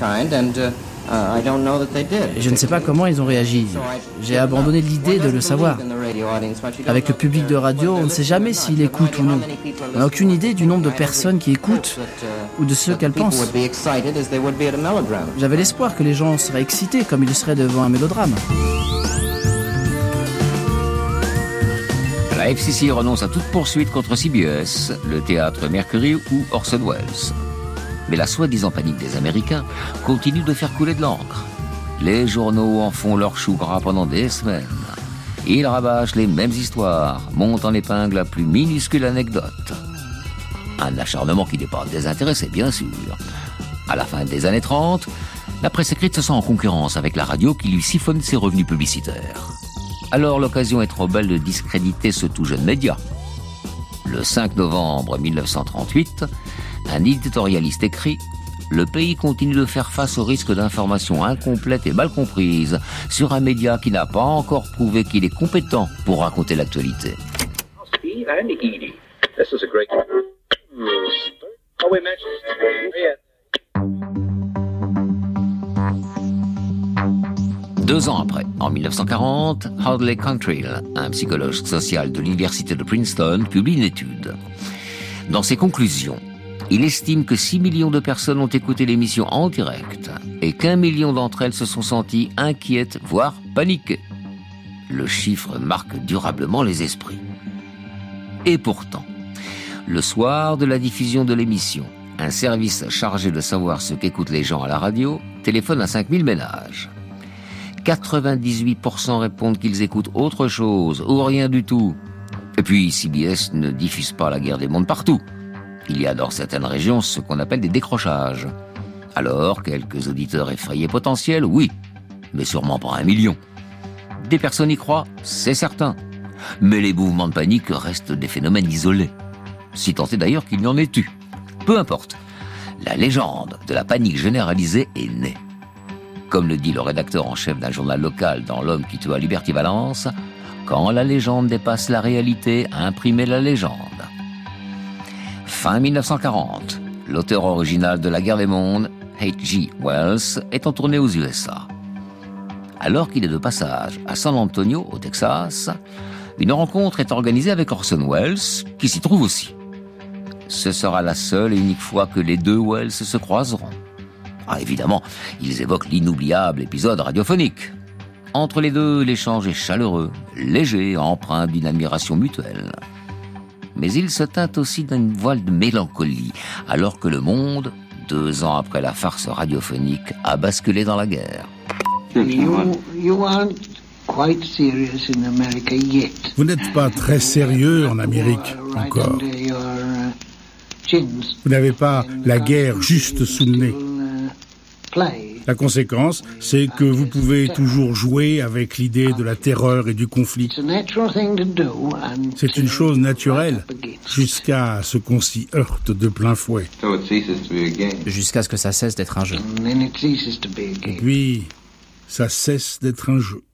Et je ne sais pas comment ils ont réagi. J'ai abandonné l'idée de le savoir. Avec le public de radio, on ne sait jamais s'il écoute ou non. On n'a aucune idée du nombre de personnes qui écoutent ou de ce qu'elles pensent. J'avais l'espoir que les gens seraient excités comme ils le seraient devant un mélodrame. La FCC renonce à toute poursuite contre CBS, le théâtre Mercury ou Orson Welles. Mais la soi-disant panique des Américains continue de faire couler de l'encre. Les journaux en font leur chou gras pendant des semaines. Ils rabâchent les mêmes histoires, montent en épingle la plus minuscule anecdote. Un acharnement qui n'est pas désintéressé, bien sûr. À la fin des années 30, la presse écrite se sent en concurrence avec la radio qui lui siphonne ses revenus publicitaires. Alors l'occasion est trop belle de discréditer ce tout jeune média. Le 5 novembre 1938, un éditorialiste écrit « Le pays continue de faire face au risque d'informations incomplètes et mal comprises sur un média qui n'a pas encore prouvé qu'il est compétent pour raconter l'actualité. » Deux ans après, en 1940, Hoadley Cantrill, un psychologue social de l'université de Princeton, publie une étude. Dans ses conclusions, il estime que 6 millions de personnes ont écouté l'émission en direct et qu'1 million d'entre elles se sont senties inquiètes, voire paniquées. Le chiffre marque durablement les esprits. Et pourtant, le soir de la diffusion de l'émission, un service chargé de savoir ce qu'écoutent les gens à la radio téléphone à 5000 ménages. 98% répondent qu'ils écoutent autre chose ou rien du tout. Et puis CBS ne diffuse pas la guerre des mondes partout. Il y a dans certaines régions ce qu'on appelle des décrochages. Alors, quelques auditeurs effrayés potentiels, oui, mais sûrement pas 1 million. Des personnes y croient, c'est certain. Mais les mouvements de panique restent des phénomènes isolés. Si tant est d'ailleurs qu'il y en ait eu. Peu importe. La légende de la panique généralisée est née. Comme le dit le rédacteur en chef d'un journal local dans L'Homme qui tua Liberty Valance, quand la légende dépasse la réalité, imprimez la légende. Fin 1940, l'auteur original de La Guerre des Mondes, H.G. Wells, est en tournée aux USA. Alors qu'il est de passage à San Antonio, au Texas, une rencontre est organisée avec Orson Welles, qui s'y trouve aussi. Ce sera la seule et unique fois que les deux Welles se croiseront. Ah, évidemment, ils évoquent l'inoubliable épisode radiophonique. Entre les deux, l'échange est chaleureux, léger, empreint d'une admiration mutuelle. Mais il se teinte aussi d'une voile de mélancolie, alors que le monde, 2 ans après la farce radiophonique, a basculé dans la guerre. Vous n'êtes pas très sérieux en Amérique, encore. Vous n'avez pas la guerre juste sous le nez. La conséquence, c'est que vous pouvez toujours jouer avec l'idée de la terreur et du conflit. C'est une chose naturelle, jusqu'à ce qu'on s'y heurte de plein fouet. Jusqu'à ce que ça cesse d'être un jeu. Et puis, ça cesse d'être un jeu.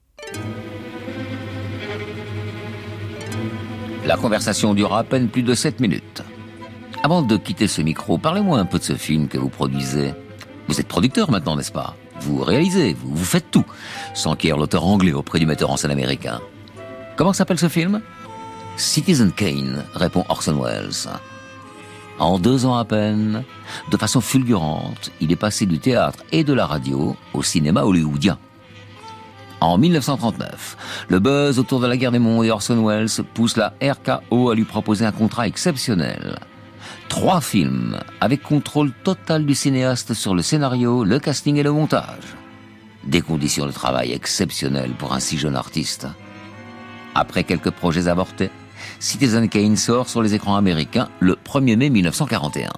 La conversation dura à peine plus de 7 minutes. Avant de quitter ce micro, parlez-moi un peu de ce film que vous produisez. Vous êtes producteur maintenant, n'est-ce pas? Vous réalisez, vous faites tout, s'enquiert l'auteur anglais auprès du metteur en scène américain. Comment s'appelle ce film? Citizen Kane, répond Orson Welles. En 2 ans à peine, de façon fulgurante, il est passé du théâtre et de la radio au cinéma hollywoodien. En 1939, le buzz autour de la guerre des mondes et Orson Welles pousse la RKO à lui proposer un contrat exceptionnel. 3 films, avec contrôle total du cinéaste sur le scénario, le casting et le montage. Des conditions de travail exceptionnelles pour un si jeune artiste. Après quelques projets avortés, Citizen Kane sort sur les écrans américains le 1er mai 1941.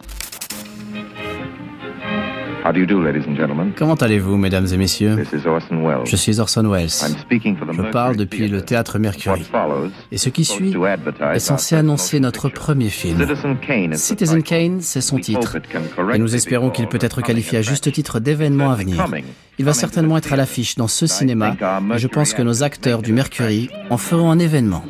How do you do, ladies and gentlemen? Comment allez-vous, mesdames et messieurs? This is Orson Welles. Je suis Orson Welles. I'm speaking for the Je parle Mercury depuis le Theatre. théâtre Mercury. What follows Et ce qui suit to advertise est censé our annoncer first notre picture. premier film. Citizen Kane is the Citizen title. Kane, c'est son We titre. hope it can Et correctly nous espérons be qu'il peut called être qualifié à juste titre d'événement à venir. Coming. Il va certainement être à l'affiche dans ce cinéma, et je pense que nos acteurs du Mercury en feront un événement.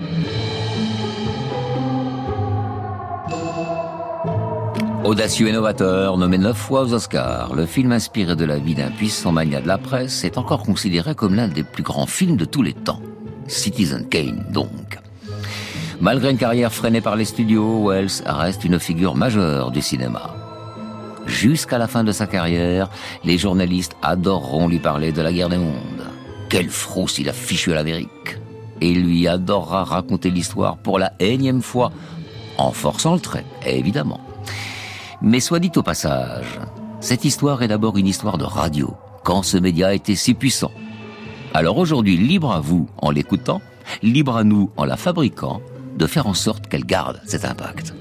Audacieux et novateur, nommé 9 fois aux Oscars, le film inspiré de la vie d'un puissant magnat de la presse est encore considéré comme l'un des plus grands films de tous les temps. Citizen Kane, donc. Malgré une carrière freinée par les studios, Welles reste une figure majeure du cinéma. Jusqu'à la fin de sa carrière, les journalistes adoreront lui parler de la guerre des mondes. Quelle frousse il a fichu à l'Amérique. Et il lui adorera raconter l'histoire pour la énième fois, en forçant le trait, évidemment. Mais soit dit au passage, cette histoire est d'abord une histoire de radio, quand ce média était si puissant. Alors aujourd'hui, libre à vous en l'écoutant, libre à nous en la fabriquant, de faire en sorte qu'elle garde cet impact.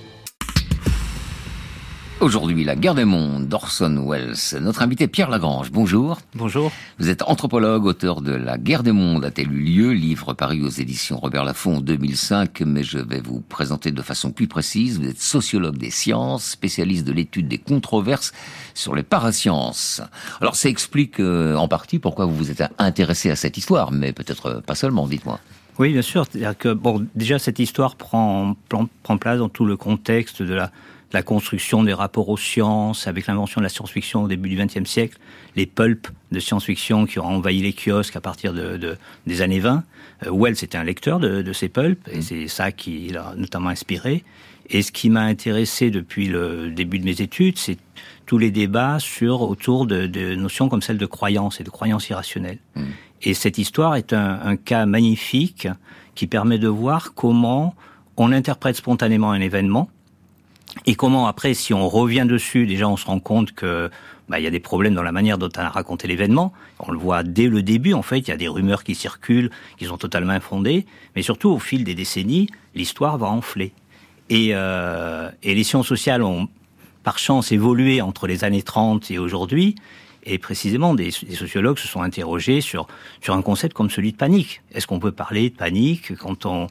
Aujourd'hui, la guerre des mondes d'Orson Welles. Notre invité Pierre Lagrange, bonjour. Bonjour. Vous êtes anthropologue, auteur de La guerre des mondes a-t-elle eu lieu, livre paru aux éditions Robert Laffont en 2005, mais je vais vous présenter de façon plus précise. Vous êtes sociologue des sciences, spécialiste de l'étude des controverses sur les parasciences. Alors ça explique en partie pourquoi vous vous êtes intéressé à cette histoire, mais peut-être pas seulement, dites-moi. Oui, bien sûr. C'est-à-dire que, déjà, cette histoire prend place dans tout le contexte de la construction des rapports aux sciences, avec l'invention de la science-fiction au début du XXe siècle, les pulps de science-fiction qui ont envahi les kiosques à partir des années 20. Welles était un lecteur de ces pulps, et c'est ça qui l'a notamment inspiré. Et ce qui m'a intéressé depuis le début de mes études, c'est tous les débats autour de notions comme celle de croyance et de croyance irrationnelle. Et cette histoire est un cas magnifique qui permet de voir comment on interprète spontanément un événement, et comment après, si on revient dessus, déjà on se rend compte que il y a des problèmes dans la manière dont on a raconté l'événement. On le voit dès le début, en fait, il y a des rumeurs qui circulent, qui sont totalement infondées, mais surtout au fil des décennies, l'histoire va enfler. Et les sciences sociales ont, par chance, évolué entre les années 30 et aujourd'hui, et précisément, des sociologues se sont interrogés sur un concept comme celui de panique. Est-ce qu'on peut parler de panique quand on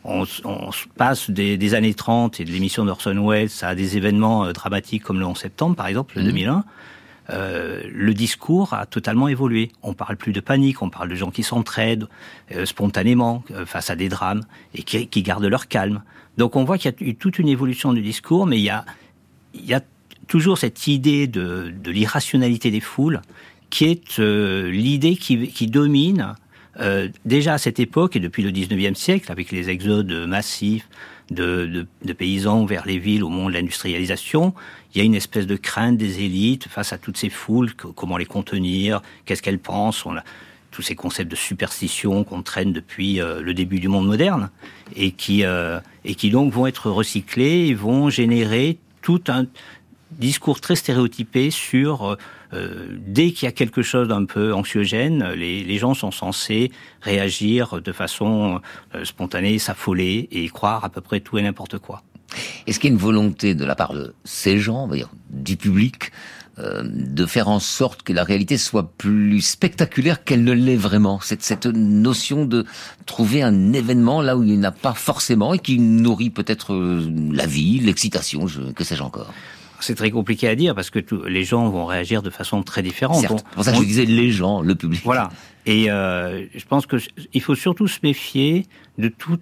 passe des années 30 et de l'émission d'Orson Welles à des événements dramatiques comme le 11 septembre, par exemple, le 2001, le discours a totalement évolué. On parle plus de panique, on parle de gens qui s'entraident spontanément face à des drames et qui gardent leur calme. Donc on voit qu'il y a eu toute une évolution du discours, mais il y a toujours cette idée de l'irrationalité des foules qui est l'idée qui domine déjà à cette époque et depuis le 19e siècle, avec les exodes massifs de paysans vers les villes au moment de l'industrialisation. Il y a une espèce de crainte des élites face à toutes ces foules, comment les contenir, qu'est-ce qu'elles pensent. On a tous ces concepts de superstition qu'on traîne depuis le début du monde moderne et qui donc vont être recyclés et vont générer tout un discours très stéréotypé sur dès qu'il y a quelque chose d'un peu anxiogène, les gens sont censés réagir de façon spontanée, s'affoler et croire à peu près tout et n'importe quoi. Est-ce qu'il y a une volonté de la part de ces gens, on va dire, du public, de faire en sorte que la réalité soit plus spectaculaire qu'elle ne l'est vraiment? Cette notion de trouver un événement là où il n'y en a pas forcément et qui nourrit peut-être la vie, l'excitation, que sais-je encore. C'est très compliqué à dire parce que les gens vont réagir de façon très différente. Certes, c'est pour ça que je disais les gens, le public. Voilà. Et je pense que il faut surtout se méfier de tout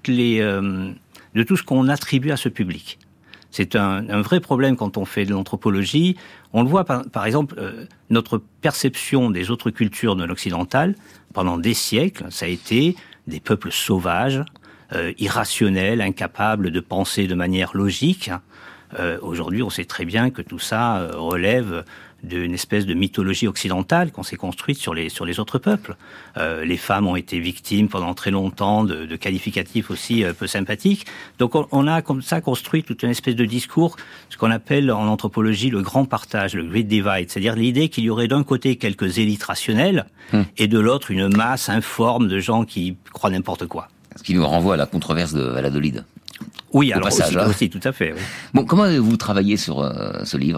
ce qu'on attribue à ce public. C'est un vrai problème quand on fait de l'anthropologie. On le voit par exemple, notre perception des autres cultures non occidentales pendant des siècles, ça a été des peuples sauvages, irrationnels, incapables de penser de manière logique. Aujourd'hui, on sait très bien que tout ça relève d'une espèce de mythologie occidentale qu'on s'est construite sur les autres peuples. Les femmes ont été victimes pendant très longtemps de qualificatifs aussi peu sympathiques. Donc on a comme ça construit toute une espèce de discours, ce qu'on appelle en anthropologie le grand partage, le great divide, c'est-à-dire l'idée qu'il y aurait d'un côté quelques élites rationnelles et de l'autre une masse informe de gens qui croient n'importe quoi. Ce qui nous renvoie à la controverse de Valladolid. Oui, alors aussi, tout à fait. Oui. Bon, comment avez-vous travaillé sur ce livre ?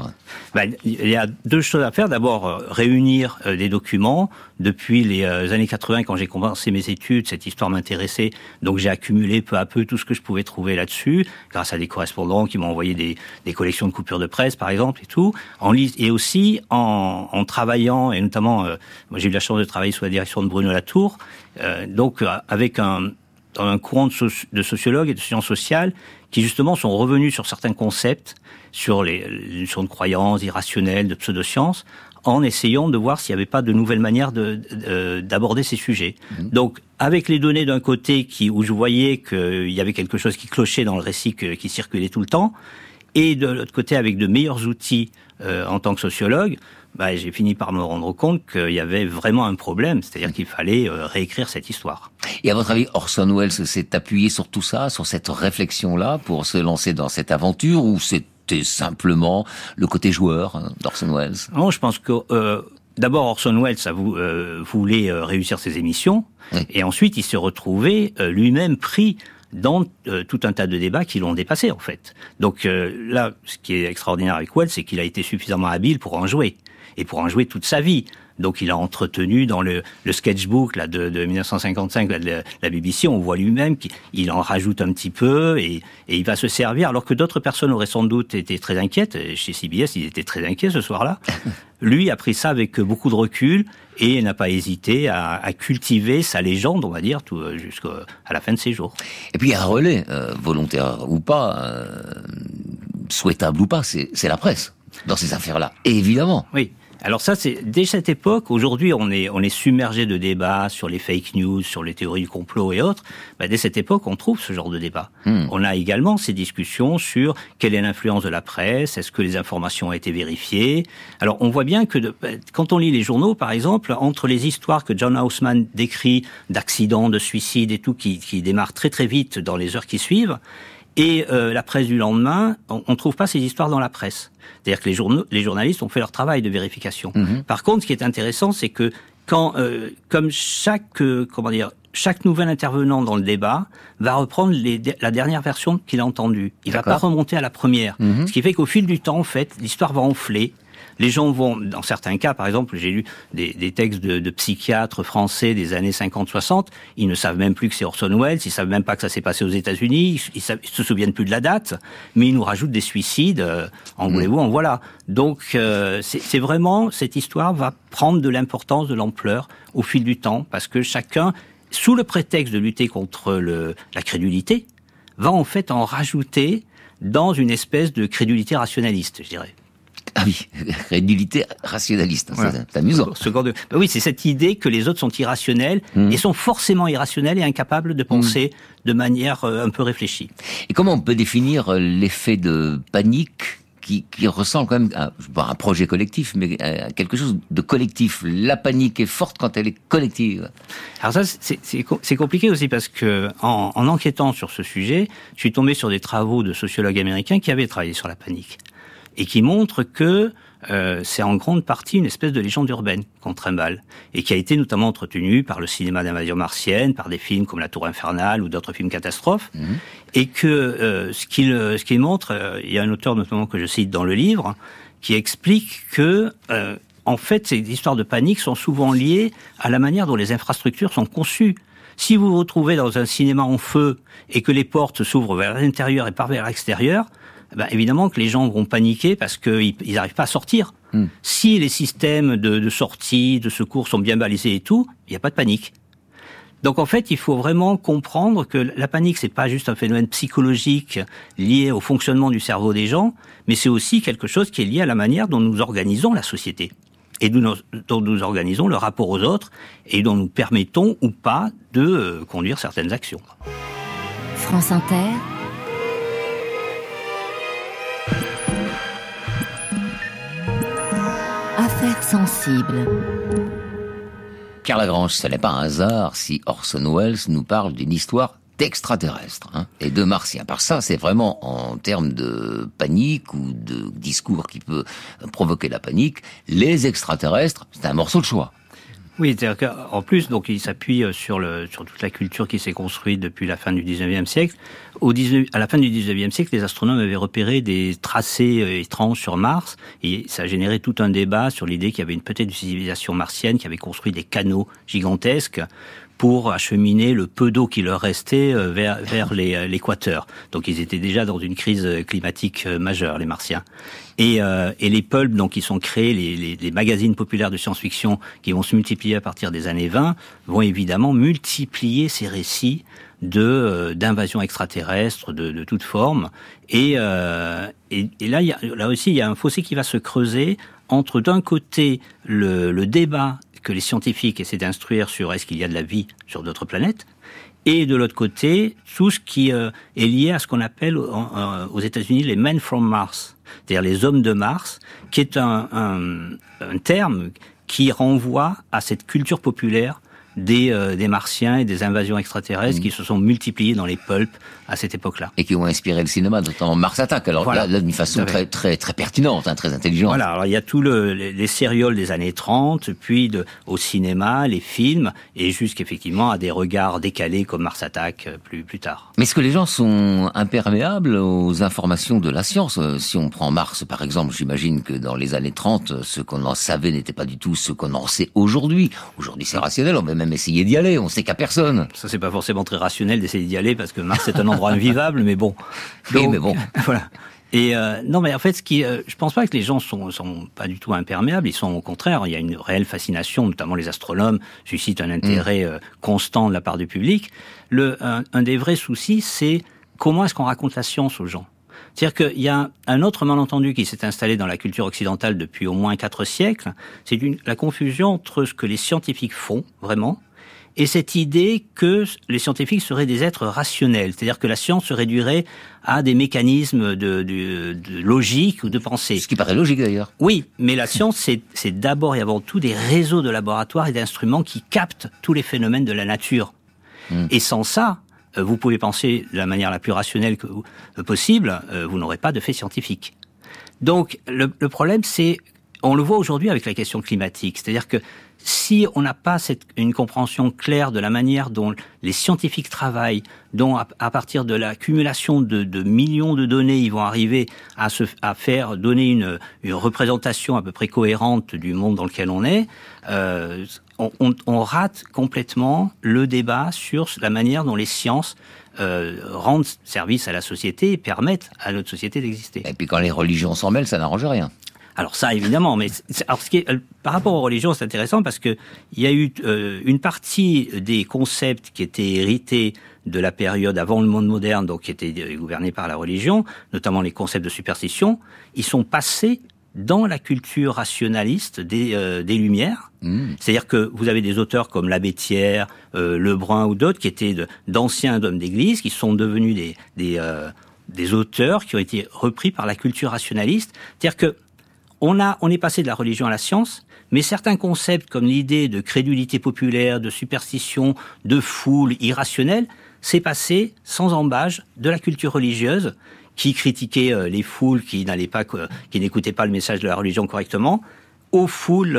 Il y a deux choses à faire. D'abord, réunir des documents. Depuis les années 80, quand j'ai commencé mes études, cette histoire m'intéressait. Donc j'ai accumulé peu à peu tout ce que je pouvais trouver là-dessus, grâce à des correspondants qui m'ont envoyé des collections de coupures de presse, par exemple, et tout. Et aussi en travaillant, et notamment, moi j'ai eu la chance de travailler sous la direction de Bruno Latour, donc avec dans un courant de sociologues et de sciences sociales qui justement sont revenus sur certains concepts, sur les notions de croyances irrationnelles, de pseudosciences, en essayant de voir s'il n'y avait pas de nouvelles manières d'aborder ces sujets. Donc, avec les données d'un côté où je voyais qu'il y avait quelque chose qui clochait dans le récit qui circulait tout le temps, et de l'autre côté avec de meilleurs outils en tant que sociologue, j'ai fini par me rendre compte qu'il y avait vraiment un problème, c'est-à-dire qu'il fallait réécrire cette histoire. Et à votre avis, Orson Welles s'est appuyé sur tout ça, sur cette réflexion-là, pour se lancer dans cette aventure, ou c'était simplement le côté joueur d'Orson Welles ? Non, je pense que d'abord Orson Welles voulait réussir ses émissions, et ensuite il s'est retrouvé lui-même pris dans tout un tas de débats qui l'ont dépassé, en fait. Donc là, ce qui est extraordinaire avec Welles, c'est qu'il a été suffisamment habile pour en jouer, et pour en jouer toute sa vie. Donc il a entretenu dans le sketchbook là, de 1955 là, de la BBC, on voit lui-même qu'il en rajoute un petit peu, et il va se servir, alors que d'autres personnes auraient sans doute été très inquiètes. Chez CBS, ils étaient très inquiets ce soir-là. Lui a pris ça avec beaucoup de recul, et n'a pas hésité à cultiver sa légende, on va dire, jusqu'à la fin de ses jours. Et puis il y a un relais, volontaire ou pas, souhaitable ou pas, c'est la presse dans ces affaires-là, évidemment. Oui. Alors ça, c'est dès cette époque. Aujourd'hui, on est submergé de débats sur les fake news, sur les théories du complot et autres. Dès cette époque, on trouve ce genre de débat. On a également ces discussions sur quelle est l'influence de la presse, est-ce que les informations ont été vérifiées. Alors, on voit bien que quand on lit les journaux, par exemple, entre les histoires que John Houseman décrit d'accidents, de suicides et tout, qui démarrent très très vite dans les heures qui suivent, et la presse du lendemain, on trouve pas ces histoires dans la presse. C'est-à-dire que les journalistes ont fait leur travail de vérification. Par contre, ce qui est intéressant, c'est que comme chaque nouvel intervenant dans le débat va reprendre la dernière version qu'il a entendue. Il va pas remonter à la première. Ce qui fait qu'au fil du temps, en fait, l'histoire va enfler. Les gens vont, dans certains cas, par exemple, j'ai lu des textes de psychiatres français des années 50-60, ils ne savent même plus que c'est Orson Welles, ils savent même pas que ça s'est passé aux États-Unis, ils se souviennent plus de la date, mais ils nous rajoutent des suicides, en voulez-vous, en voilà. Donc, c'est vraiment, cette histoire va prendre de l'importance, de l'ampleur au fil du temps, parce que chacun, sous le prétexte de lutter contre la crédulité, va en fait en rajouter dans une espèce de crédulité rationaliste, je dirais. Ah oui, crédulité rationaliste, c'est amusant. Oui, c'est cette idée que les autres sont irrationnels, et sont forcément irrationnels et incapables de penser de manière un peu réfléchie. Et comment on peut définir l'effet de panique qui ressemble quand même à un projet collectif, mais à quelque chose de collectif? La panique est forte quand elle est collective. Alors ça, c'est compliqué aussi, parce que en enquêtant sur ce sujet, je suis tombé sur des travaux de sociologues américains qui avaient travaillé sur la panique, et qui montre que c'est en grande partie une espèce de légende urbaine qu'on trimballe, et qui a été notamment entretenue par le cinéma d'invasion martienne, par des films comme La Tour Infernale ou d'autres films catastrophes, et que ce qu'il montre, il y a un auteur notamment que je cite dans le livre, qui explique que en fait ces histoires de panique sont souvent liées à la manière dont les infrastructures sont conçues. Si vous vous retrouvez dans un cinéma en feu et que les portes s'ouvrent vers l'intérieur et pas vers l'extérieur, évidemment que les gens vont paniquer parce qu'ils n'arrivent pas à sortir. Si les systèmes de sortie, de secours sont bien balisés et tout, il n'y a pas de panique. Donc en fait, il faut vraiment comprendre que la panique, c'est pas juste un phénomène psychologique lié au fonctionnement du cerveau des gens, mais c'est aussi quelque chose qui est lié à la manière dont nous organisons la société, et dont nous organisons le rapport aux autres, et dont nous permettons ou pas de conduire certaines actions. France Inter. Affaires sensibles. Pierre Lagrange, ce n'est pas un hasard si Orson Welles nous parle d'une histoire d'extraterrestres et de martiens. Par ça, c'est vraiment en termes de panique ou de discours qui peut provoquer la panique, les extraterrestres, c'est un morceau de choix. Oui, c'est-à-dire qu'en plus, donc, il s'appuie sur toute la culture qui s'est construite depuis la fin du 19e siècle. À la fin du 19e siècle, les astronomes avaient repéré des tracés étranges sur Mars, et ça a généré tout un débat sur l'idée qu'il y avait peut-être une civilisation martienne qui avait construit des canaux gigantesques pour acheminer le peu d'eau qui leur restait vers l'équateur. Donc ils étaient déjà dans une crise climatique majeure, les Martiens. Et les pulps, donc, qui sont créés, les magazines populaires de science-fiction qui vont se multiplier à partir des années 20, vont évidemment multiplier ces récits d'invasions extraterrestres de toute forme. Et là aussi, il y a un fossé qui va se creuser entre, d'un côté, le débat que les scientifiques essaient d'instruire sur est-ce qu'il y a de la vie sur d'autres planètes, et de l'autre côté, tout ce qui est lié à ce qu'on appelle aux États-Unis les Men from Mars, c'est-à-dire les hommes de Mars, qui est un terme qui renvoie à cette culture populaire des Martiens et des invasions extraterrestres qui se sont multipliées dans les pulps à cette époque-là. Et qui ont inspiré le cinéma, notamment Mars Attack. Alors voilà, là d'une façon très, très, très pertinente, très intelligente. Voilà, alors il y a tous les sérioles des années 30, puis au cinéma, les films, et jusqu'effectivement à des regards décalés comme Mars Attack plus tard. Mais est-ce que les gens sont imperméables aux informations de la science? Si on prend Mars, par exemple, j'imagine que dans les années 30, ce qu'on en savait n'était pas du tout ce qu'on en sait aujourd'hui. Aujourd'hui, c'est rationnel, on va même essayer d'y aller, on sait qu'à personne. Ça, c'est pas forcément très rationnel d'essayer d'y aller, parce que Mars est un endroit invivable, mais bon. Donc, oui, mais bon. Voilà. Et non, mais en fait, je pense pas que les gens sont pas du tout imperméables. Ils sont au contraire. Il y a une réelle fascination, notamment les astronomes suscitent un intérêt constant de la part du public. Un des vrais soucis, c'est comment est-ce qu'on raconte la science aux gens. C'est-à-dire qu'il y a un autre malentendu qui s'est installé dans la culture occidentale depuis au moins 4 siècles. C'est la confusion entre ce que les scientifiques font vraiment et cette idée que les scientifiques seraient des êtres rationnels, c'est-à-dire que la science se réduirait à des mécanismes de logique ou de pensée. Ce qui paraît logique d'ailleurs. Oui, mais la science, c'est d'abord et avant tout des réseaux de laboratoires et d'instruments qui captent tous les phénomènes de la nature. Et sans ça, vous pouvez penser de la manière la plus rationnelle possible, vous n'aurez pas de fait scientifique. Donc le problème, c'est, on le voit aujourd'hui avec la question climatique, c'est-à-dire que si on n'a pas une compréhension claire de la manière dont les scientifiques travaillent, dont à partir de l'accumulation de millions de données, ils vont arriver à faire donner une représentation à peu près cohérente du monde dans lequel on est, on rate complètement le débat sur la manière dont les sciences rendent service à la société et permettent à notre société d'exister. Et puis quand les religions s'en mêlent, ça n'arrange rien. Alors ça, évidemment, mais par rapport aux religions, c'est intéressant parce que il y a eu une partie des concepts qui étaient hérités de la période avant le monde moderne, donc qui était gouverné par la religion, notamment les concepts de superstition, ils sont passés dans la culture rationaliste des Lumières. C'est-à-dire que vous avez des auteurs comme l'abbé Thiers, Lebrun ou d'autres qui étaient d'anciens hommes d'église, qui sont devenus des auteurs qui ont été repris par la culture rationaliste. C'est-à-dire que on est passé de la religion à la science, mais certains concepts comme l'idée de crédulité populaire, de superstition, de foule irrationnelle, c'est passé sans embâche de la culture religieuse qui critiquait les foules qui n'écoutaient pas le message de la religion correctement, aux foules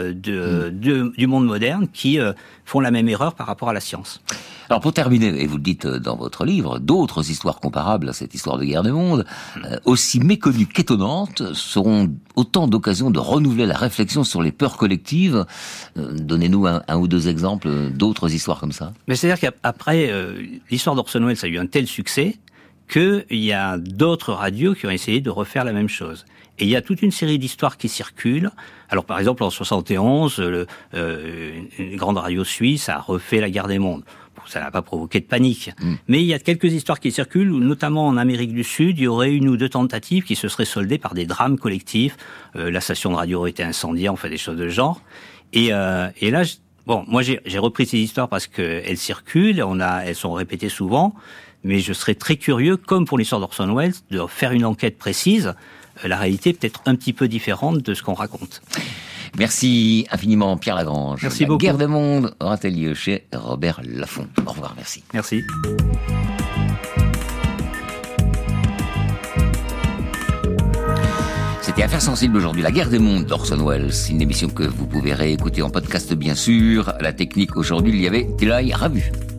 du monde moderne qui font la même erreur par rapport à la science. Alors pour terminer, et vous le dites dans votre livre, d'autres histoires comparables à cette histoire de guerre des mondes, aussi méconnues qu'étonnantes, seront autant d'occasions de renouveler la réflexion sur les peurs collectives. Donnez-nous un ou deux exemples d'autres histoires comme ça. Mais c'est-à-dire qu'après, l'histoire d'Orson Welles a eu un tel succès qu'il y a d'autres radios qui ont essayé de refaire la même chose. Et il y a toute une série d'histoires qui circulent. Alors par exemple, en 71, une grande radio suisse a refait la guerre des mondes. Bon, ça n'a pas provoqué de panique. Mais il y a quelques histoires qui circulent, où, notamment en Amérique du Sud, il y aurait 1 ou 2 tentatives qui se seraient soldées par des drames collectifs. La station de radio aurait été incendiée, enfin des choses de ce genre. Et là, moi j'ai repris ces histoires parce qu'elles circulent, elles sont répétées souvent. mais je serais très curieux, comme pour l'histoire d'Orson Welles, de faire une enquête précise. La réalité est peut-être un petit peu différente de ce qu'on raconte. Merci infiniment Pierre Lagrange. Merci beaucoup. Guerre des mondes aura lieu chez Robert Laffont. Au revoir, merci. Merci. C'était Affaires sensibles aujourd'hui, la guerre des mondes d'Orson Welles. Une émission que vous pouvez réécouter en podcast bien sûr. À la technique aujourd'hui, il y avait Tilay Rabu.